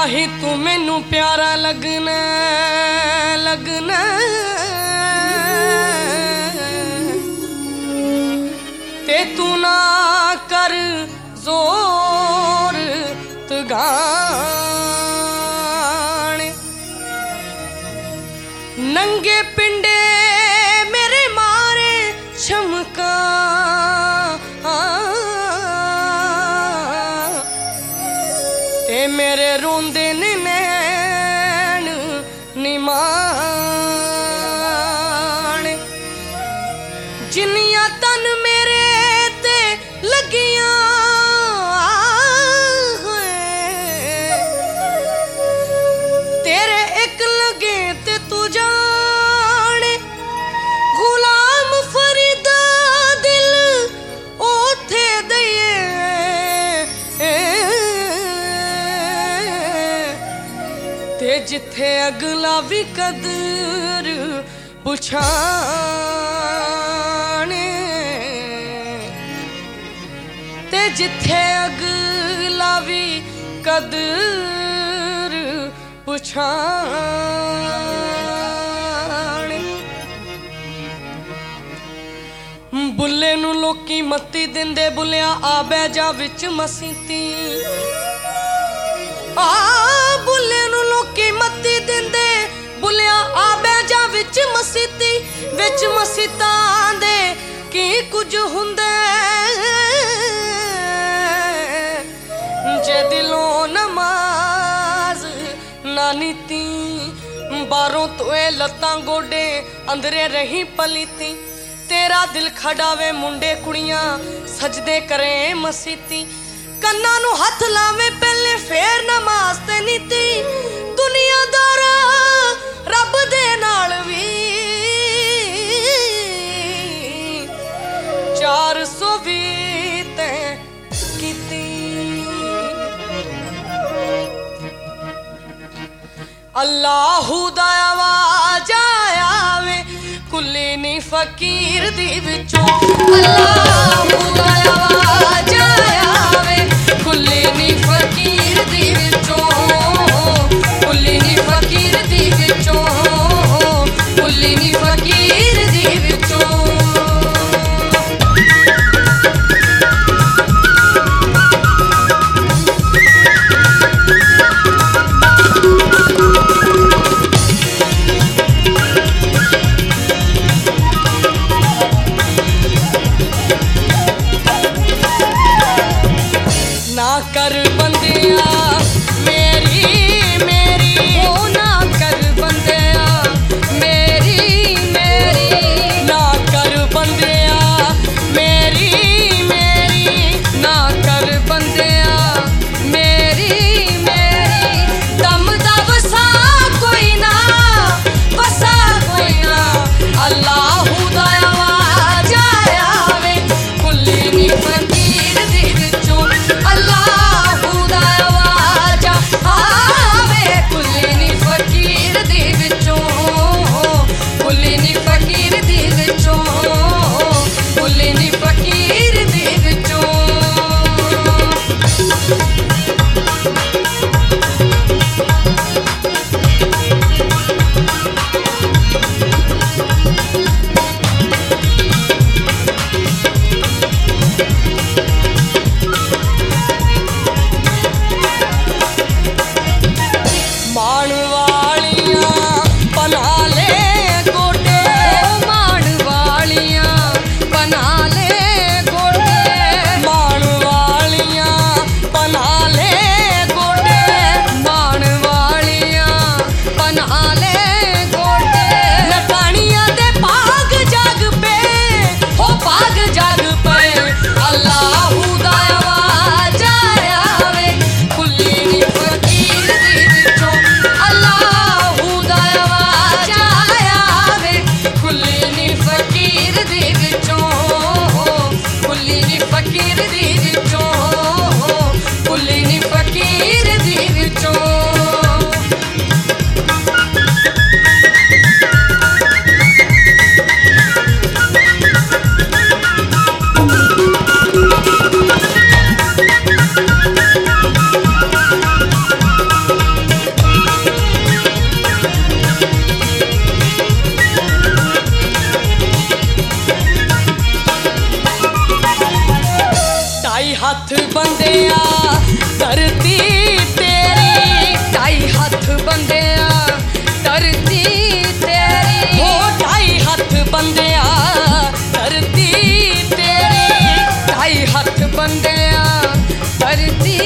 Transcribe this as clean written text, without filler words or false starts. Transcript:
ही तू मैनू प्यारा लगना लगना ते तू ना कर जोर तगाने नंगे पिंडे मेरे मारे छमका ते मेरे रोंदे ने नैन निमान जिन्नियां तन मेरे ते लगियां तेरे एक लगे ते तू जाने गुलाम फरीदा दिल ओथे दइए ते जिथे अगला भी कदर पुछाने ते जिथे अगला भी कदर पुछाने बुल्ले नू लोकी मत्ती दिंदे बुलिया आ बै जा विच मसीती आ बुल्ले नू लोकी मत्ती दिंदे बुलिया आ बै जा विच मसीतां दे की कुछ हुंदे जे दिलों नमाज ना नीती बारों तो ए लत्तां गोडे अंदरे रही पलीती तेरा दिल खड़ावे मुंडे कुड़ियां सजदे करे मसीती कन्ना नू हथ लावे पहले फेर नमाज ते नीती दुनियादारा रब दे नाल भी 420 ते कीती अल्लाहू दा आवाज आवे कुल्ली नी फकीर दी विचों अल्लाहू दा आवाज आवे कुल्ली नी फकीर दी विचों कुल्ली नी फकीर दी विचों कुल्ली नी फकीर दी विचों बंदिया धरती तेरी ढाई हथ बंदिया धरती